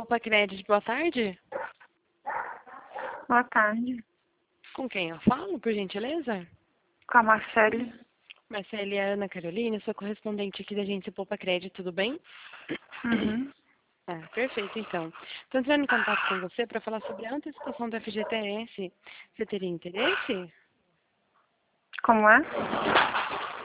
Poupa Crédito, boa tarde. Boa tarde. Com quem eu falo, por gentileza? Com a Marcele. Marcele e a Ana Carolina, sou correspondente aqui da agência Poupa Crédito, tudo bem? Uhum. Ah, perfeito, então. Estou entrando em contato com você para falar sobre a antecipação do FGTS. Você teria interesse? Como é?